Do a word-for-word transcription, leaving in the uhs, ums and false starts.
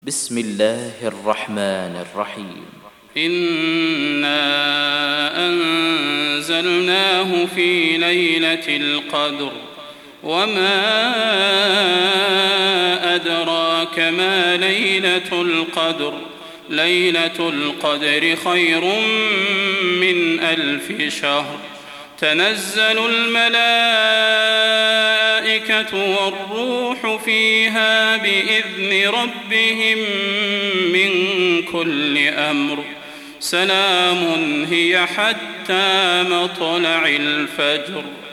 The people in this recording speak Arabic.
بسم الله الرحمن الرحيم. إنا أنزلناه في ليلة القدر وما أدراك ما ليلة القدر ليلة القدر خير من ألف شهر. تنزل الملائكة والروح فيها بإذن ربهم من كل أمر. سلام هي حتى مطلع الفجر.